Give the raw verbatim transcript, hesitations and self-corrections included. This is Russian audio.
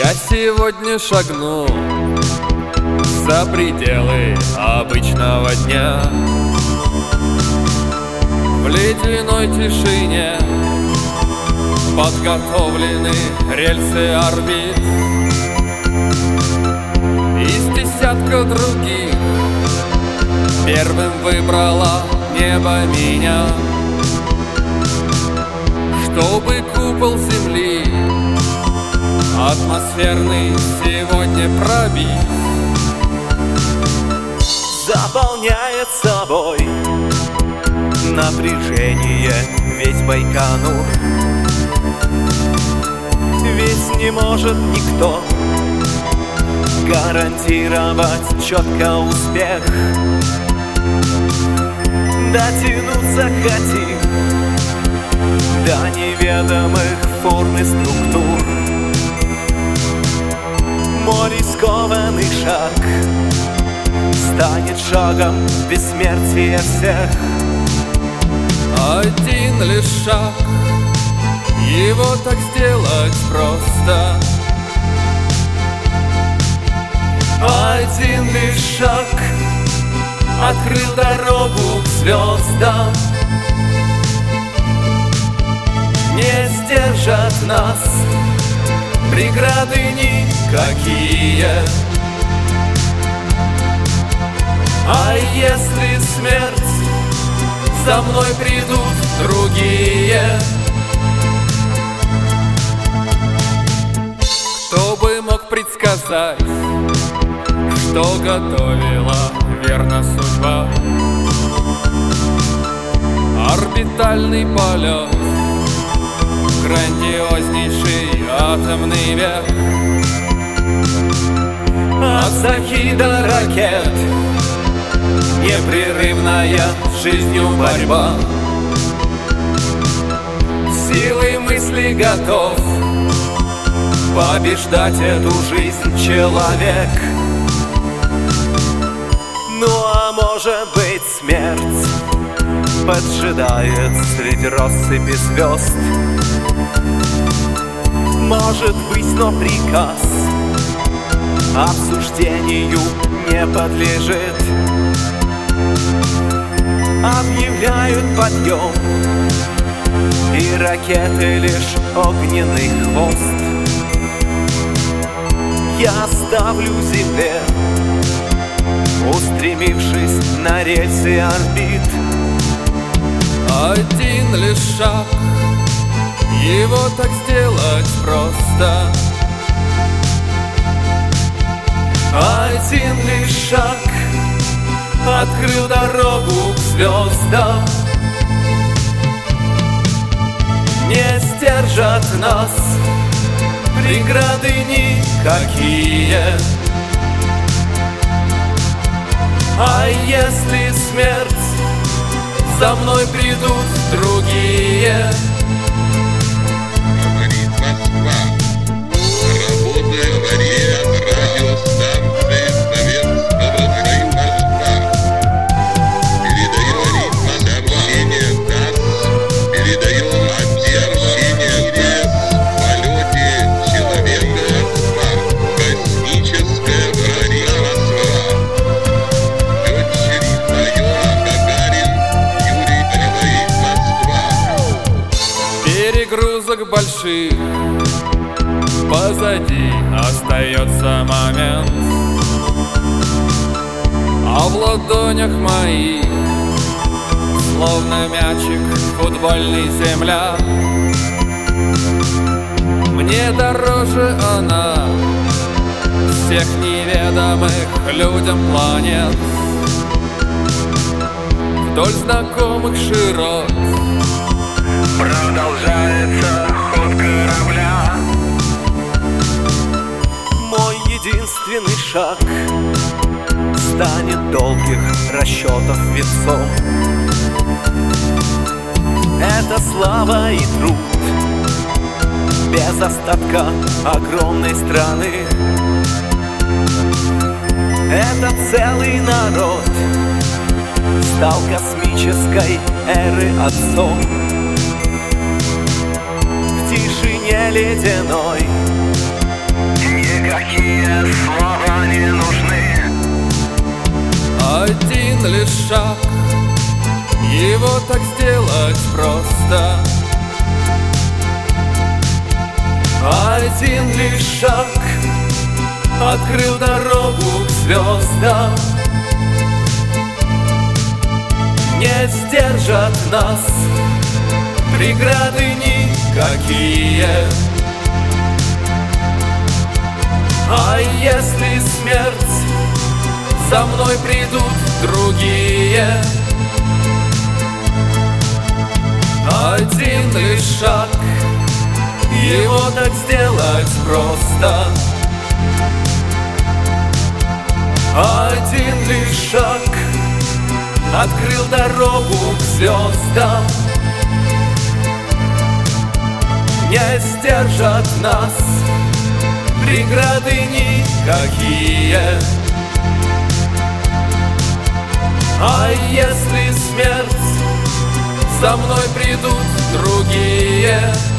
сегодня шагну за пределы обычного дня. В ледяной тишине подготовлены рельсы орбит. Из десятка других первым выбрала небо меня, чтобы купол земли атмосферный сегодня пробить. Заполняет собой напряжение весь Байконур. Ведь не может никто гарантировать четко успех. Дотянуться хотим до неведомых форм и структур. Мой рискованный шаг станет шагом бессмертия всех. Один лишь шаг, его так сделать просто. Один лишь шаг открыл дорогу к звездам. Не сдержат нас преграды никакие. А если смерть, за мной придут другие. Кто бы мог предсказать, что готовила верно судьба? Орбитальный полет, грандиознейший атомный век. От захи до ракет непрерывная жизнью борьба. Силой мысли готов побеждать эту жизнь человек. Ну а может быть смерть поджидает среди россыпи звезд. Может быть, но приказ обсуждению не подлежит. Объявляют подъем, и ракеты лишь огненный хвост. Я оставлю себе, устремившись на рельсы орбит. Один лишь шаг, его так сделать просто. Один лишь шаг открыл дорогу к звездам. Не сдержат нас преграды никакие. А если смерть, за мной придут другие. Говорит Москва. Работает вариант радиостанции Советского Союза. Передает сообщение ТАСС. Передает сообщение ТАСС. В полете человека космическая вария Москва. Летчик майор Гагарин Юрий говорит Москва. Перегрузок больших позади остается момент, а в ладонях моих словно мячик футбольный земля. Мне дороже она всех неведомых людям планет. Вдоль знакомых широт продолжается ход корабля. Мой единственный шаг станет долгих расчетов венцом. Это слава и труд без остатка огромной страны. Это целый народ стал космической эры отцом. В тишине ледяной никакие слова не нужны. Один лишь шаг, его так сделать просто. Один лишь шаг открыл дорогу к звездам. Не сдержат нас преграды никакие. А если смерть, за мной придут другие. Один лишь шаг, его так сделать просто. Один лишь шаг открыл дорогу к звездам. Не сдержат нас преграды никакие. А если смерть, за мной придут другие.